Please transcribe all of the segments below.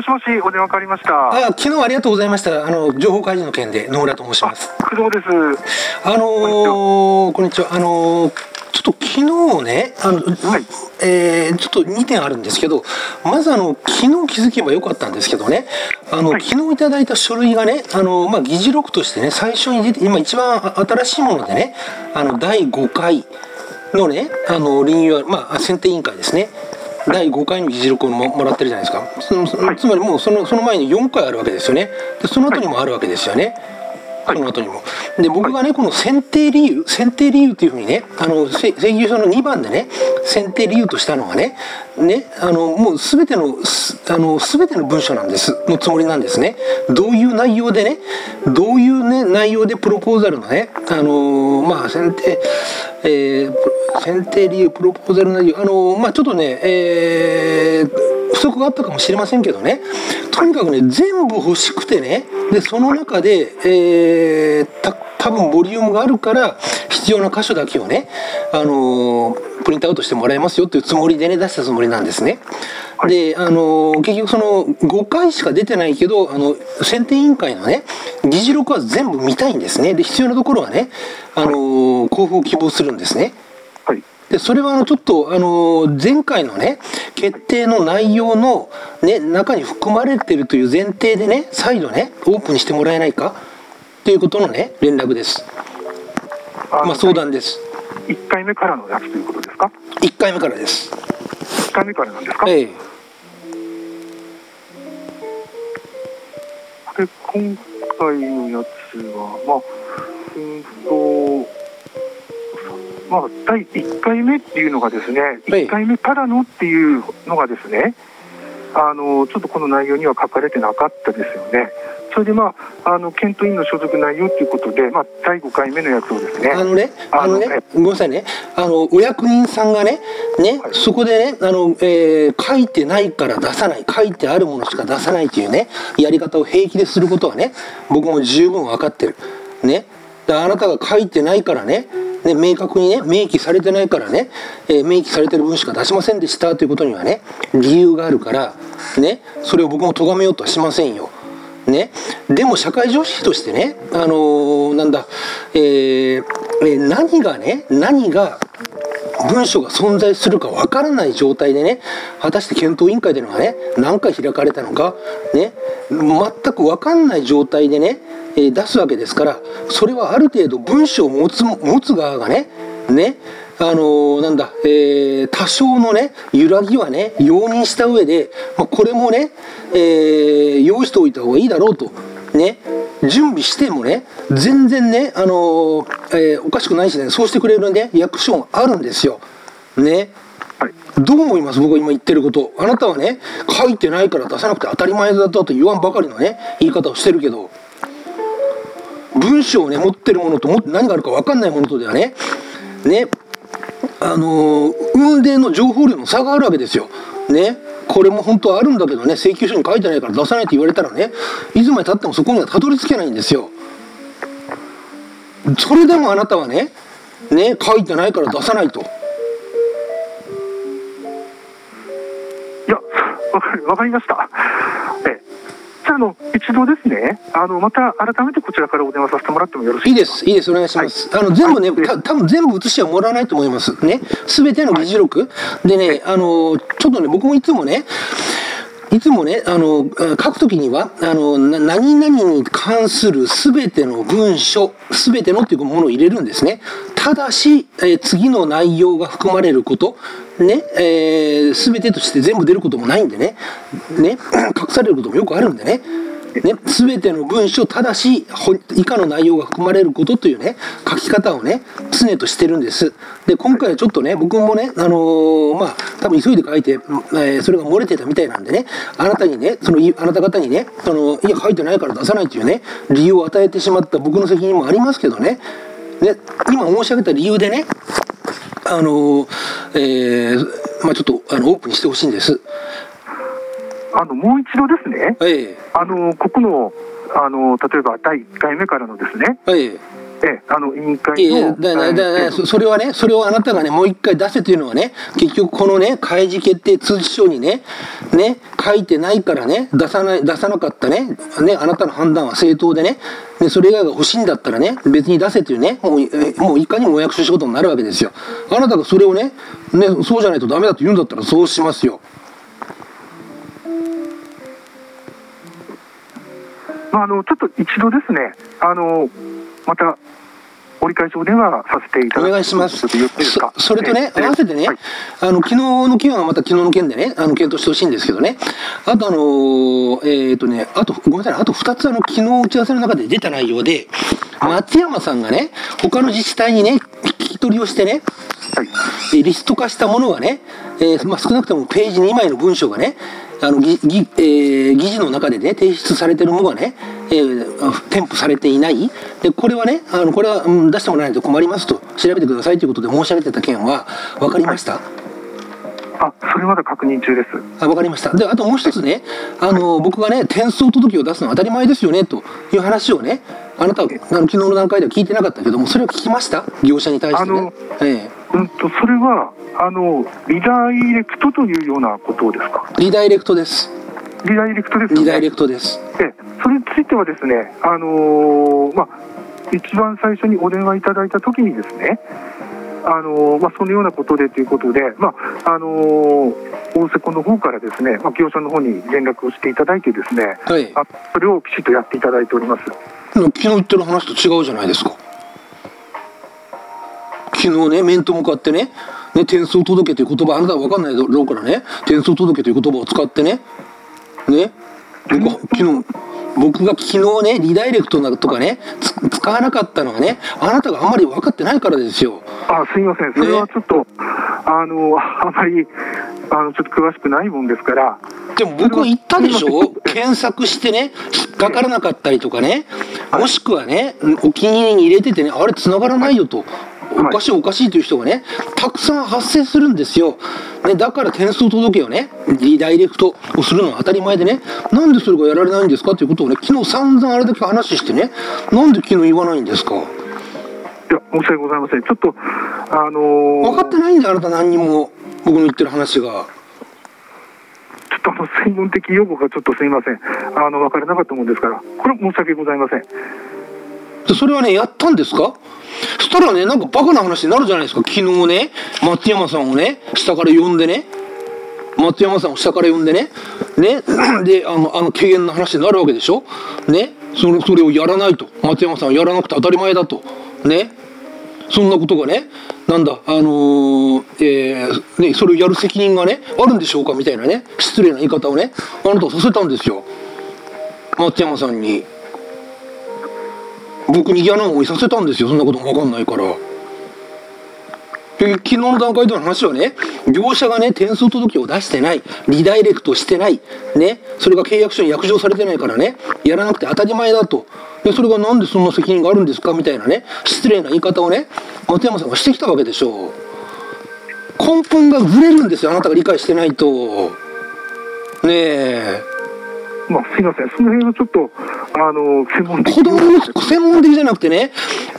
もしもし、お電話かかりました。 昨日はありがとうございました。情報開示の件で野村と申します。 工藤です。 こんにちは。ちょっと昨日ね、ちょっと2点あるんですけど、まず昨日気づけばよかったんですけどね、昨日いただいた書類がね、議事録としてね、最初に出て、今一番新しいものでね、第5回のね、リニューアル、選定委員会ですね。第5回の議事録をもらってるじゃないですか。つまりもうその前に4回あるわけですよね。でその後にもあるわけですよね。その後にも。で僕がねこの選定理由っていうふうにね請求書の2番でね選定理由としたのはねもう全ての文書なんですのつもりなんですね。どういう内容でね内容でプロポーザルのね選定理由プロポーザル内容ちょっとね不足があったかもしれませんけどね、とにかくね全部欲しくてね、でその中で、多分ボリュームがあるから必要な箇所だけをね、プリントアウトしてもらえますよというつもりでね出したつもりなんですね。で結局その5回しか出てないけど選定委員会のね議事録は全部見たいんですね。で必要なところはね交付を希望するんですね。でそれはちょっと前回のね決定の内容の、ね、中に含まれているという前提でね再度ねオープンにしてもらえないかということのね連絡です。相談です。 1回目からのやつということですか ？1回目からです。 1回目からなんですか？ ええ。 で今回のやつは第1回目っていうのがですね、1回目からのっていうのがですね、ちょっとこの内容には書かれてなかったですよね。それで検討委員の所属内容ということで、第5回目のやつをですね、 ごめんなさいね、お役人さんがね、そこでね書いてないから出さない、書いてあるものしか出さないというねやり方を平気ですることはね僕も十分分かってるね。あなたが書いてないからね明確にね明記されてないからね、明記されてる分しか出しませんでしたということにはね理由があるからね、それを僕も咎めようとはしませんよ。でも社会常識としてね何が文書が存在するかわからない状態でね果たして検討委員会というのがね何回開かれたのかね全く分かんない状態でね出すわけですから、それはある程度文書を持つ側がね多少のね揺らぎはね容認した上で、これもね、用意しておいた方がいいだろうとね準備してもね全然ねおかしくないしねそうしてくれるね役所もあるんですよね。どう思います？僕が今言ってること。あなたはね書いてないから出さなくて当たり前だと言わんばかりのね言い方をしてるけど、文章をね持ってるものと何があるか分かんないものとではね運転の情報量の差があるわけですよね。これも本当はあるんだけどね請求書に書いてないから出さないと言われたらねいつまでたってもそこにはたどり着けないんですよ。それでもあなたはね書いてないから出さないと。 いやわかりました。じゃあ一度ですねまた改めてこちらからお電話させてもらってもよろしいですか？ いいですお願いします。全部ね多分全部写してはもらわないと思いますね。全ての議事録でねちょっとね僕もいつもね書くときには何々に関する全ての文書全てのっていうものを入れるんですね。ただし、次の内容が含まれることね、全てとして全部出ることもないんでね隠されることもよくあるんでね全ての文書ただし以下の内容が含まれることというね書き方をね常としてるんです。で今回はちょっとね僕もね多分急いで書いて、それが漏れてたみたいなんでねあなた方にねいや書いてないから出さないというね理由を与えてしまった僕の責任もありますけどね今申し上げた理由でねちょっとオープンにしてほしいんです。 もう一度ですね、ここの例えば第1回目からのですね、 委員会のそれはね、それをあなたがね、もう一回出せというのはね、結局このね、開示決定通知書にね、書いてないからね、出さなかったね、あなたの判断は正当でね、それ以外が欲しいんだったらね、別に出せというね、もういかにもお役所仕事になるわけですよ。あなたがそれをね、そうじゃないとダメだと言うんだったらそうしますよ。 ちょっと一度ですね、また折り返しお電話させていただきます。お願いします。 それとね、合わせてね、昨日の件はまた昨日の件でね、検討してほしいんですけどね、あとごめんなさい、あと2つ昨日打ち合わせの中で出た内容で、松山さんがね、他の自治体にね、聞き取りをしてね、リスト化したものがね、少なくともページ2枚の文章がね、議事の中でね、提出されているものがね、添付されていない。で、これはね、これは、出してもらわないと困りますと、調べてくださいということで申し上げてた件は、分かりました？ それまだ確認中です。 分かりました。で、あともう一つね、僕がね、転送届を出すのは当たり前ですよね、という話をね、あなたは、昨日の段階では聞いてなかったけども、それを聞きました？業者に対してね。 それは、リダイレクトというようなことですか？ リダイレクトです。 リダイレクトですよね。 リダイレクトです。 それについてはですね、一番最初にお電話いただいたときにですね、そのようなことでということで、大瀬古の方からですね、業者の方に連絡をしていただいてですね、それをきちっとやっていただいております。 昨日言ってる話と違うじゃないですか。昨日ね、面と向かってね、転送届という言葉、あなたは分かんないだろうからね、転送届という言葉を使ってね、僕が昨日ね、リダイレクトとかね、使わなかったのはね、あなたがあんまり分かってないからですよ。 すいません、それはちょっと、あまりちょっと詳しくないもんですから。 でも僕は言ったでしょ、検索してね、引っかからなかったりとかね、もしくはね、お気に入りに入れててね、あれ繋がらないよと。おかしいおかしいという人がね、たくさん発生するんですよ。だから転送届をね、リダイレクトをするのは当たり前でね、なんでそれがやられないんですかということをね、昨日散々あれだけ話してね、なんで昨日言わないんですか？ いや、申し訳ございません。ちょっと、 分かってないんだよ、あなた何にも。僕の言ってる話が。 ちょっと専門的用語がちょっとすいません。分からなかったもんですから、これは申し訳ございません。 それはね、やったんですか？そしたらね、なんかバカな話になるじゃないですか。昨日ね、松山さんをね、下から呼んでね、で、軽減の話になるわけでしょ。それをやらないと。松山さんはやらなくて当たり前だと。そんなことがね、それをやる責任がね、あるんでしょうかみたいなね、失礼な言い方をね、あなたはさせたんですよ。松山さんに。僕に嫌な思いさせたんですよ。そんなことも分かんないから。昨日の段階での話はね、業者がね、転送届を出してない、リダイレクトしてない、それが契約書に約定されてないからね、やらなくて当たり前だと。それがなんでそんな責任があるんですかみたいなね、失礼な言い方をね、松山さんがしてきたわけでしょう。根本がずれるんですよ、あなたが理解してないと。 すいません、その辺はちょっと専門的。 専門的じゃなくてね、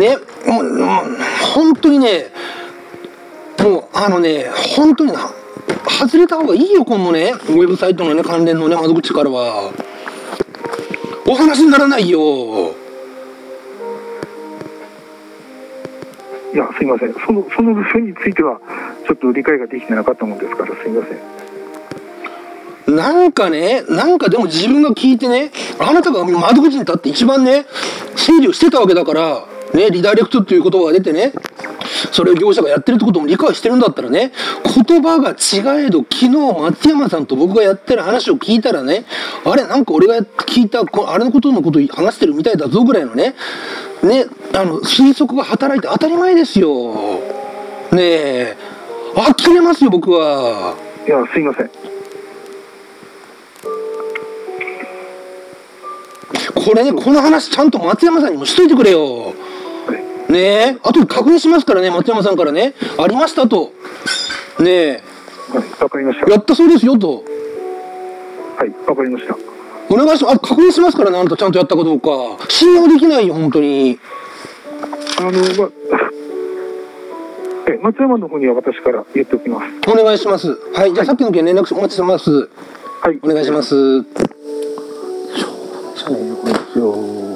本当にね、もう本当に外れた方がいいよ、このね、ウェブサイトのね、関連のね、窓口からは。お話にならないよ。 いや、すいません、その部分については、ちょっと理解ができてなかったもんですから、すいません。 なんかでも自分が聞いてね、あなたが窓口に立って一番ね、整理をしてたわけだから、リダイレクトっていう言葉が出てね、それを業者がやってるってことも理解してるんだったらね、言葉が違えど、昨日松山さんと僕がやってる話を聞いたらね、あれ、なんか俺が聞いた、あれのこと話してるみたいだぞぐらいのね、推測が働いて当たり前ですよ。呆れますよ、僕は。 いや、すいません。 これね、この話ちゃんと松山さんにもしといてくれよ。あとで確認しますからね、松山さんからね、ありましたと。 わかりました。 やったそうですよと。 はい、わかりました。 お願いします。確認しますからね、あなたちゃんとやったかどうか。信用できないよ、本当に。 松山の方には私から言っておきます。 お願いします。はい、じゃあさっきの件連絡お待ちしてます。 はい、 お願いします。そうですよ。